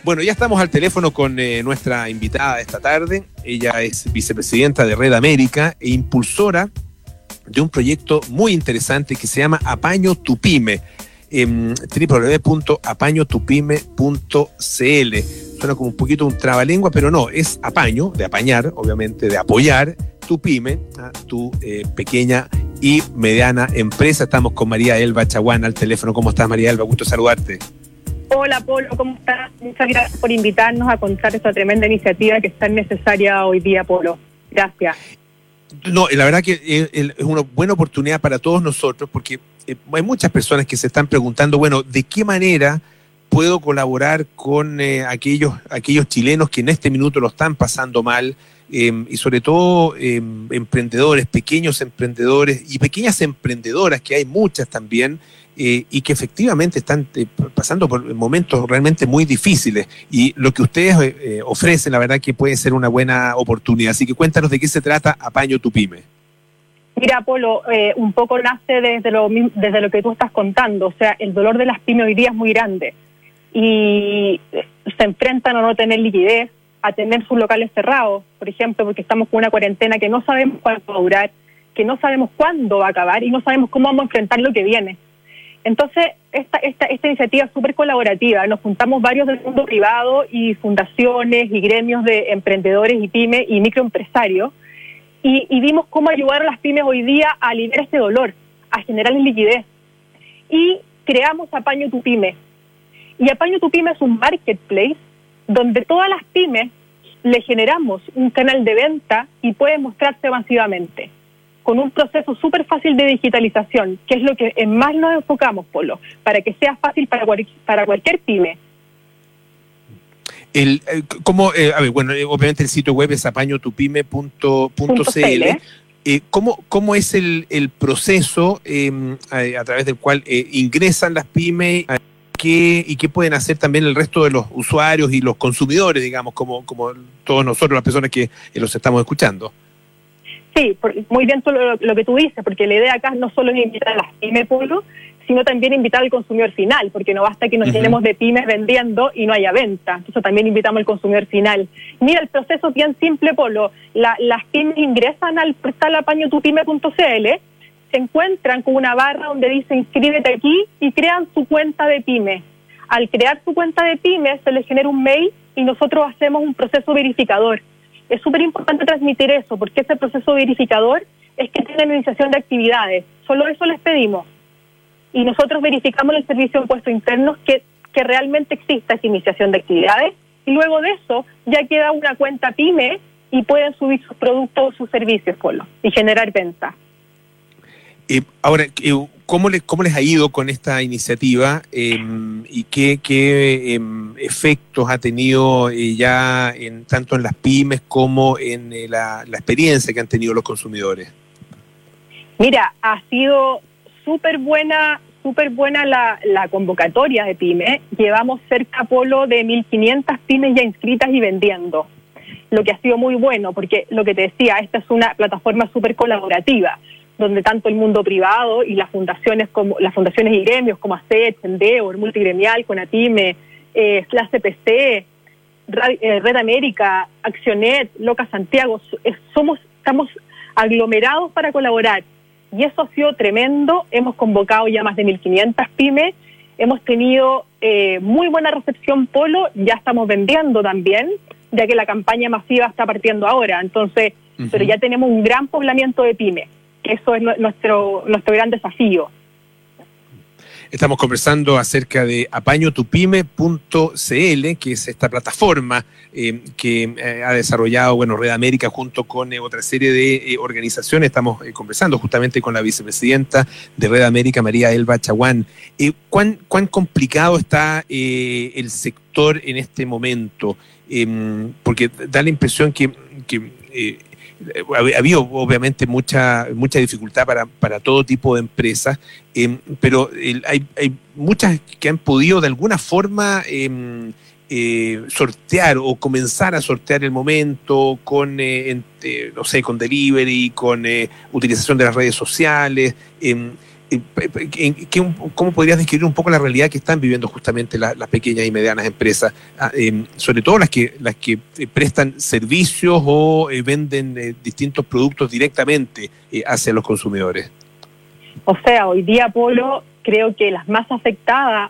Bueno, ya estamos al teléfono con nuestra invitada esta tarde. Ella es vicepresidenta de Red América e impulsora de un proyecto muy interesante que se llama Apaño tu Pyme. www.apañotupyme.cl. Suena como un poquito un trabalengua, pero no, es apaño, de apañar, obviamente, de apoyar tu pyme, tu pequeña y mediana empresa. Estamos con María Elba Chaguán al teléfono. ¿Cómo estás, María Elba? Gusto saludarte. Hola, Polo, ¿cómo estás? Muchas gracias por invitarnos a contar esta tremenda iniciativa que es tan necesaria hoy día, Polo. Gracias. No, la verdad que es una buena oportunidad para todos nosotros, porque hay muchas personas que se están preguntando, bueno, ¿de qué manera puedo colaborar con aquellos chilenos que en este minuto lo están pasando mal? Y sobre todo emprendedores, pequeños emprendedores y pequeñas emprendedoras, que hay muchas también, y que efectivamente están pasando por momentos realmente muy difíciles. Y lo que ustedes ofrecen, la verdad que puede ser una buena oportunidad. Así que cuéntanos de qué se trata Apaño tu Pyme. Mira, Polo, un poco nace desde lo que tú estás contando. O sea, el dolor de las pymes hoy día es muy grande. Y se enfrentan a no tener liquidez, a tener sus locales cerrados, por ejemplo, porque estamos con una cuarentena que no sabemos cuánto va a durar, que no sabemos cuándo va a acabar y no sabemos cómo vamos a enfrentar lo que viene. Entonces, esta iniciativa es súper colaborativa. Nos juntamos varios del mundo privado y fundaciones y gremios de emprendedores y pymes y microempresarios y vimos cómo ayudar a las pymes hoy día a aliviar este dolor, a generar liquidez. Y creamos Apaño tu Pyme. Y Apaño tu Pyme es un marketplace donde todas las pymes le generamos un canal de venta y pueden mostrarse masivamente, con un proceso súper fácil de digitalización, que es lo que en más nos enfocamos, Polo, para que sea fácil para cualquier pyme. Obviamente el sitio web es apañotupyme.cl. ¿Cómo es el proceso a través del cual ingresan las pymes y qué pueden hacer también el resto de los usuarios y los consumidores, digamos, como todos nosotros, las personas que los estamos escuchando? Sí, muy bien lo que tú dices, porque la idea acá no solo es invitar a las pymes, Polo, sino también invitar al consumidor final, porque no basta que nos llenemos de pymes vendiendo y no haya venta. Entonces también invitamos al consumidor final. Mira, el proceso es bien simple, Polo. Las pymes ingresan al portal apañotupyme.cl, se encuentran con una barra donde dice inscríbete aquí y crean su cuenta de pyme. Al crear su cuenta de pyme se les genera un mail y nosotros hacemos un proceso verificador. Es súper importante transmitir eso, porque ese proceso verificador es que tengan iniciación de actividades. Solo eso les pedimos. Y nosotros verificamos en el Servicio de Impuestos Internos que realmente exista esa iniciación de actividades. Y luego de eso ya queda una cuenta pyme y pueden subir sus productos o sus servicios, Polo, y generar ventas. Ahora, ¿cómo les ha ido con esta iniciativa y qué efectos ha tenido ya tanto en las pymes como en la experiencia que han tenido los consumidores? Mira, ha sido súper buena la convocatoria de pymes. Llevamos cerca, Polo, de 1.500 pymes ya inscritas y vendiendo, lo que ha sido muy bueno, porque lo que te decía, esta es una plataforma súper colaborativa, donde tanto el mundo privado y las fundaciones y gremios como ACET, Endeavor, Multigremial, Conapyme, la CPC, Red América, Accionet, Loca Santiago, estamos aglomerados para colaborar. Y eso ha sido tremendo. Hemos convocado ya más de 1.500 pymes, hemos tenido muy buena recepción, Polo, ya estamos vendiendo también, ya que la campaña masiva está partiendo ahora, entonces, pero ya tenemos un gran poblamiento de pymes, que eso es nuestro gran desafío. Estamos conversando acerca de apañotupyme.cl, que es esta plataforma que ha desarrollado Red América junto con otra serie de organizaciones. Estamos conversando justamente con la vicepresidenta de Red América, María Elba Chaguán. ¿Cuán complicado está el sector en este momento? Porque da la impresión que ha habido obviamente mucha dificultad para todo tipo de empresas, pero hay muchas que han podido de alguna forma sortear o comenzar a sortear el momento con, con delivery, con utilización de las redes sociales. ¿Cómo podrías describir un poco la realidad que están viviendo justamente las pequeñas y medianas empresas, sobre todo las que prestan servicios o venden distintos productos directamente hacia los consumidores? O sea, hoy día, Polo, creo que las más afectadas,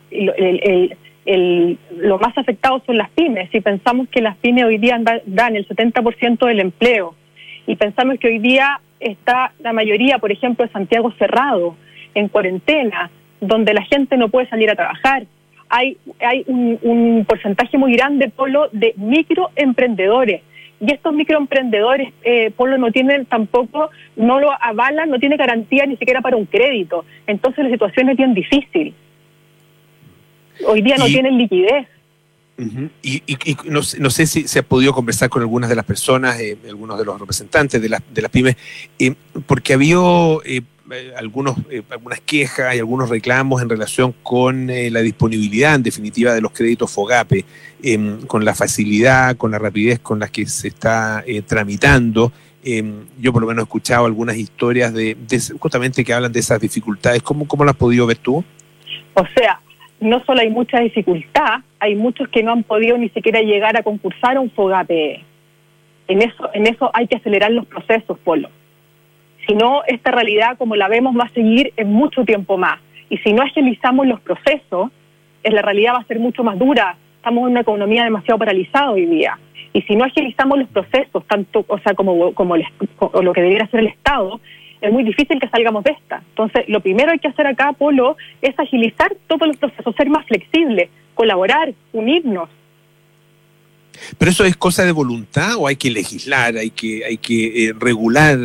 lo más afectados son las pymes. Si pensamos que las pymes hoy día dan el 70% del empleo, y pensamos que hoy día está la mayoría, por ejemplo, de Santiago cerrado, en cuarentena, donde la gente no puede salir a trabajar. Hay un porcentaje muy grande, Polo, de microemprendedores. Y estos microemprendedores, Polo, no tienen tampoco, no lo avalan, no tiene garantía ni siquiera para un crédito. Entonces la situación es bien difícil. Hoy día no tienen liquidez. Uh-huh. Y no sé si se ha podido conversar con algunas de las personas, algunos de los representantes de las pymes, porque ha habido algunas quejas y algunos reclamos en relación con la disponibilidad, en definitiva, de los créditos FOGAPE, con la facilidad, con la rapidez con la que se está tramitando. Yo por lo menos he escuchado algunas historias justamente que hablan de esas dificultades. ¿Cómo las has podido ver tú? O sea, no solo hay mucha dificultad, hay muchos que no han podido ni siquiera llegar a concursar a un FOGAPE. En eso hay que acelerar los procesos, Polo. Si no, esta realidad, como la vemos, va a seguir en mucho tiempo más. Y si no agilizamos los procesos, la realidad va a ser mucho más dura. Estamos en una economía demasiado paralizada hoy día. Y si no agilizamos los procesos, tanto, o sea, como lo que debiera hacer el Estado, es muy difícil que salgamos de esta. Entonces, lo primero que hay que hacer acá, Polo, es agilizar todos los procesos, ser más flexibles, colaborar, unirnos. ¿Pero eso es cosa de voluntad o hay que legislar, hay que regular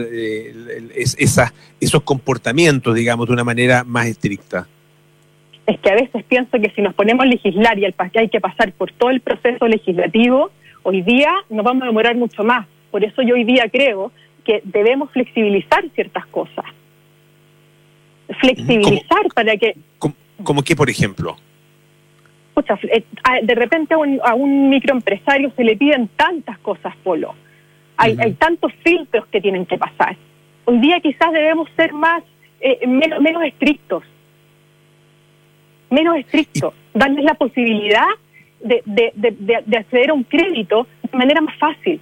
esos comportamientos, digamos, de una manera más estricta? Es que a veces pienso que si nos ponemos a legislar y hay que pasar por todo el proceso legislativo, hoy día nos vamos a demorar mucho más. Por eso yo hoy día creo que debemos flexibilizar ciertas cosas. Flexibilizar para que... ¿Cómo qué, por ejemplo? De repente a un microempresario se le piden tantas cosas, Polo. Hay tantos filtros que tienen que pasar. Hoy día quizás debemos ser menos estrictos. Darles la posibilidad de acceder a un crédito de manera más fácil.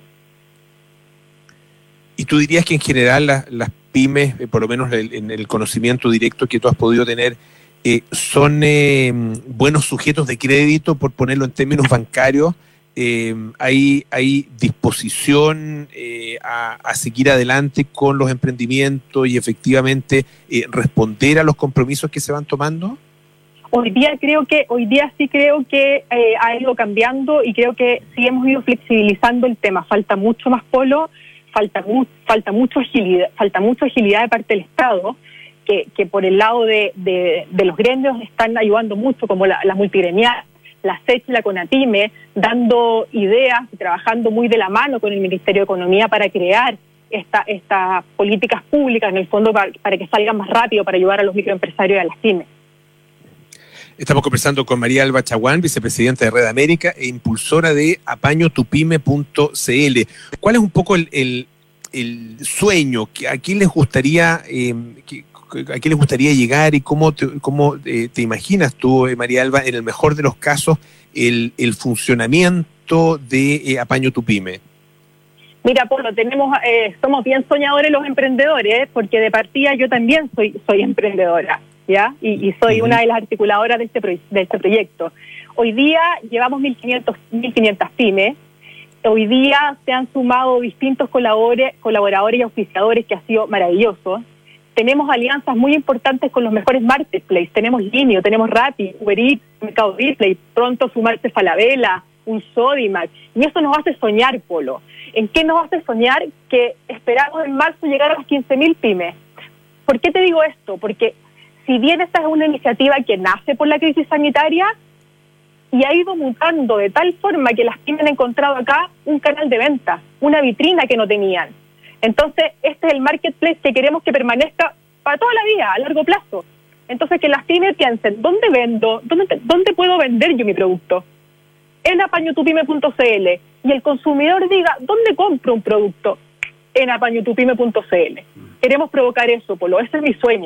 ¿Y tú dirías que en general las pymes, por lo menos en el conocimiento directo que tú has podido tener, son buenos sujetos de crédito, por ponerlo en términos bancarios? ¿Hay disposición a seguir adelante con los emprendimientos y efectivamente responder a los compromisos que se van tomando? Hoy día sí creo que ha ido cambiando y creo que sí hemos ido flexibilizando el tema. Falta mucho más, Polo, falta mucha agilidad de parte del Estado, que por el lado de los gremios están ayudando mucho, como la multigremial, la SECH y la CONAPYME, dando ideas y trabajando muy de la mano con el Ministerio de Economía para crear estas políticas públicas, en el fondo, para que salgan más rápido, para ayudar a los microempresarios y a las pymes. Estamos conversando con María Alba Chaguán, vicepresidenta de Red América e impulsora de apañotupime.cl. ¿Cuál es un poco el sueño? ¿A quién les gustaría llegar y cómo te imaginas tú, María Alba, en el mejor de los casos, el funcionamiento de Apaño Tu Pyme? Mira, Polo, somos bien soñadores los emprendedores, porque de partida yo también soy emprendedora, ¿ya? Y soy una de las articuladoras de este proyecto. Hoy día llevamos 1.500 pymes. Hoy día se han sumado distintos colaboradores y auspiciadores, que ha sido maravilloso. Tenemos alianzas muy importantes con los mejores marketplaces. Tenemos Linio, tenemos Rappi, Uber Eats, Mercado Libre, pronto sumarse Falabella, un Sodimac. Y eso nos hace soñar, Polo. ¿En qué nos hace soñar? Que esperamos en marzo llegar a las 15.000 pymes. ¿Por qué te digo esto? Porque si bien esta es una iniciativa que nace por la crisis sanitaria y ha ido mutando de tal forma que las pymes han encontrado acá un canal de venta, una vitrina que no tenían. Entonces, este es el marketplace que queremos que permanezca para toda la vida, a largo plazo. Entonces, que las pymes piensen, ¿dónde vendo? ¿Dónde puedo vender yo mi producto? En apañotupime.cl. Y el consumidor diga, ¿dónde compro un producto? En apañotupime.cl. Queremos provocar eso, Polo. Ese es mi sueño.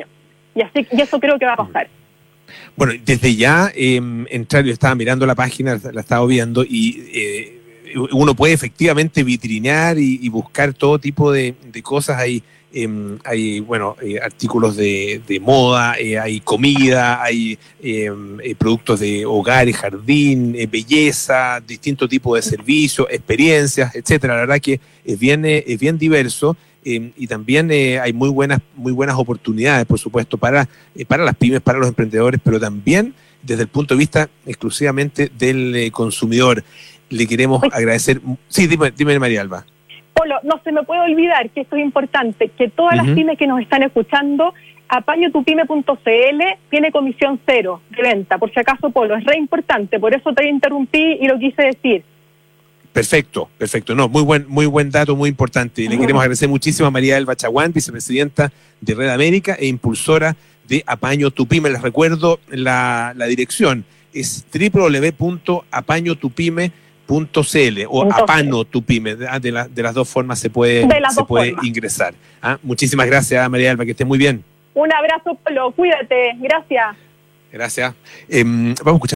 Y eso creo que va a pasar. Bueno, desde ya, entrar, yo estaba mirando la página, la estaba viendo, y uno puede efectivamente vitrinear y buscar todo tipo de cosas. Hay bueno, artículos de moda, hay comida, hay productos de hogar y jardín, belleza, distintos tipos de servicios, experiencias, etcétera. La verdad que es bien diverso. Y también hay muy buenas oportunidades, por supuesto, para las pymes, para los emprendedores, pero también desde el punto de vista exclusivamente del consumidor. Le queremos agradecer. Sí, dime María Alba. Polo, no se me puede olvidar que esto es importante, que todas las pymes que nos están escuchando, apañotupime.cl tiene comisión cero de venta, por si acaso, Polo, es re importante, por eso te interrumpí y lo quise decir. Perfecto. No, muy buen dato, muy importante. Le queremos agradecer muchísimo a María Alba Chaguán, vicepresidenta de Red América e impulsora de Apaño Tu Pyme. Les recuerdo la dirección, es www.apañotupime.cl o Apano Tu Pyme, de las dos formas se puede ingresar. Muchísimas gracias, María Alba, que esté muy bien. Un abrazo, Polo, cuídate, gracias. Vamos a escuchar